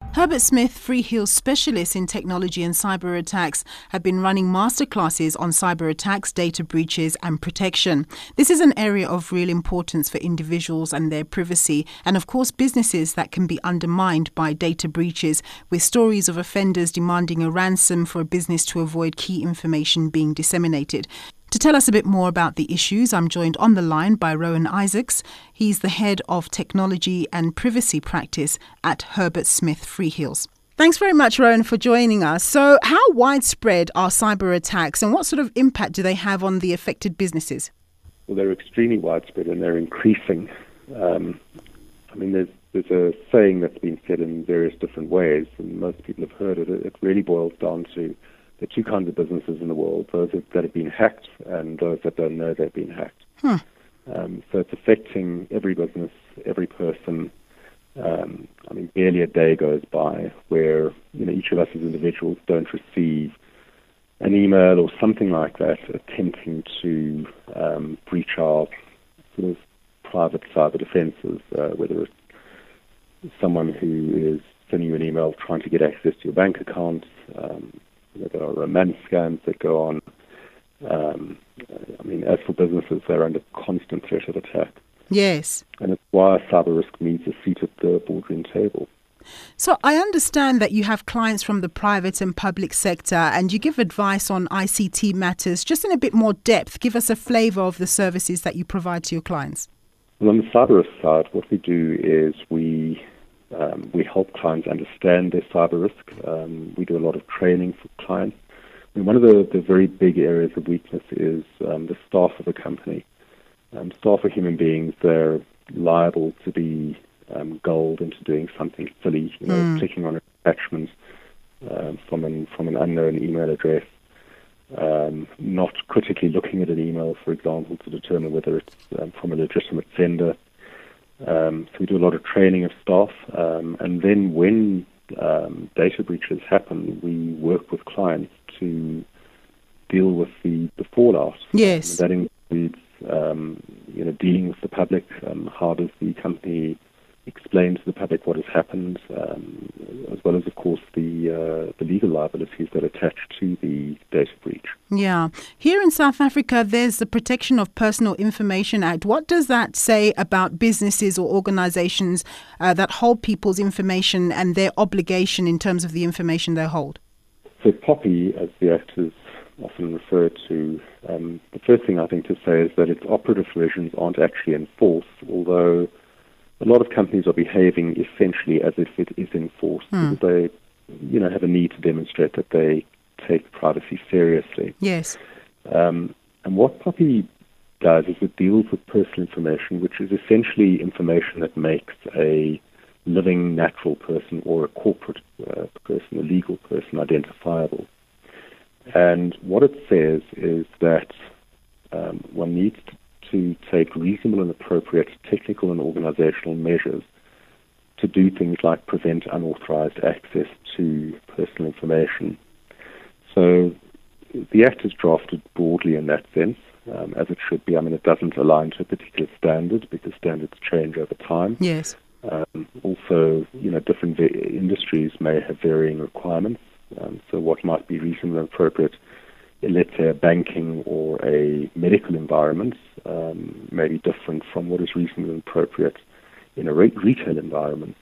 Herbert Smith Freehills specialists in technology and cyber attacks have been running masterclasses on cyber attacks, data breaches and protection. This is an area of real importance for individuals and their privacy and, of course, businesses that can be undermined by data breaches, with stories of offenders demanding a ransom for a business to avoid key information being disseminated. To tell us a bit more about the issues, I'm joined on the line by Rowan Isaacs. He's the head of technology and privacy practice at Herbert Smith Freehills. Thanks very much, Rowan, for joining us. So how widespread are cyber attacks and what sort of impact do they have on the affected businesses? Well, they're extremely widespread and they're increasing. There's a saying that's been said in various different ways, and most people have heard it. It really boils down to the two kinds of businesses in the world, those that have been hacked and those that don't know they've been hacked. So it's affecting every business, every person. Barely a day goes by where each of us as individuals don't receive an email or something like that attempting to breach our sort of private cyber defenses, whether it's someone who is sending you an email trying to get access to your bank account. There are romance scams that go on. As for businesses, they're under constant threat of attack. Yes. And it's why cyber risk needs a seat at the boardroom table. So I understand that you have clients from the private and public sector and you give advice on ICT matters. Just in a bit more depth, give us a flavour of the services that you provide to your clients. Well, on the cyber risk side, what we do is we help clients understand their cyber risk. We do a lot of training for clients. One of the very big areas of weakness is the staff of a company. Staff are human beings. They're liable to be gulled into doing something silly, clicking on an attachment from an unknown email address, not critically looking at an email, for example, to determine whether it's from a legitimate sender. So we do a lot of training of staff, and then when data breaches happen, we work with clients to deal with the fallout. Yes. That includes dealing with the public. How does the company explain to the public what has happened, as well as, of course, the legal liabilities that attach to the data breach. Yeah. Here in South Africa, there's the Protection of Personal Information Act. What does that say about businesses or organizations that hold people's information and their obligation in terms of the information they hold? So POPI, as the Act is often referred to, the first thing I think to say is that its operative provisions aren't actually enforced, although a lot of companies are behaving essentially as if it is enforced because they, have a need to demonstrate that they take privacy seriously. Yes. And what POPI does is it deals with personal information, which is essentially information that makes a living, natural person or a corporate person, a legal person, identifiable. And what it says is that one needs to take reasonable and appropriate technical and organizational measures to do things like prevent unauthorized access to personal information. So the Act is drafted broadly in that sense, as it should be. It doesn't align to a particular standard because standards change over time. Yes. Also, different industries may have varying requirements. So what might be reasonable and appropriate in, let's say, a banking or a medical environment may be different from what is reasonable and appropriate in a retail environment.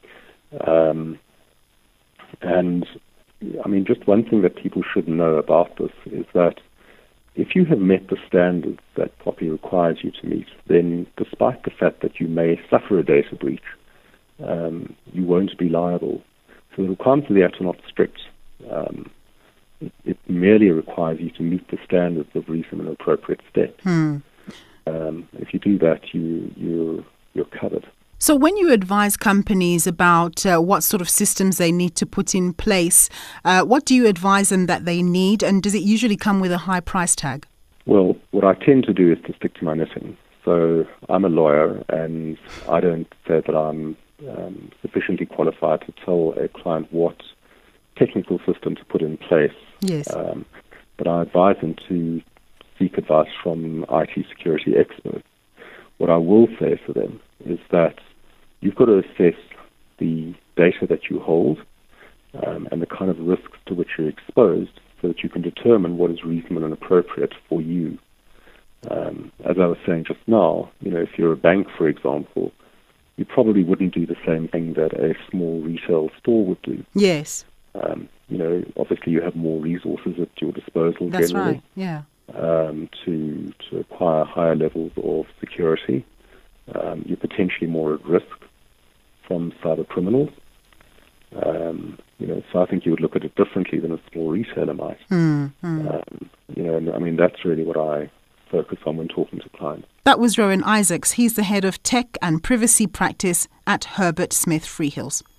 Just one thing that people should know about this is that if you have met the standards that POPI requires you to meet, then despite the fact that you may suffer a data breach, you won't be liable. So the requirements of the Act are not strict. It merely requires you to meet the standards of reasonable and appropriate steps. If you do that, you're covered. So when you advise companies about what sort of systems they need to put in place, what do you advise them that they need, and does it usually come with a high price tag? Well, what I tend to do is to stick to my knitting. So I'm a lawyer, and I don't say that I'm sufficiently qualified to tell a client what technical system to put in place. Yes. But I advise them to seek advice from IT security experts. What I will say to them is that you've got to assess the data that you hold and the kind of risks to which you're exposed so that you can determine what is reasonable and appropriate for you. As I was saying just now, if you're a bank, for example, you probably wouldn't do the same thing that a small retail store would do. Yes. Obviously you have more resources at your disposal That's generally. right, yeah. To acquire higher levels of security. You're potentially more at risk from cyber criminals. So I think you would look at it differently than a small retailer might. And I mean, that's really what I focus on when talking to clients. That was Rowan Isaacs. He's the head of tech and privacy practice at Herbert Smith Freehills.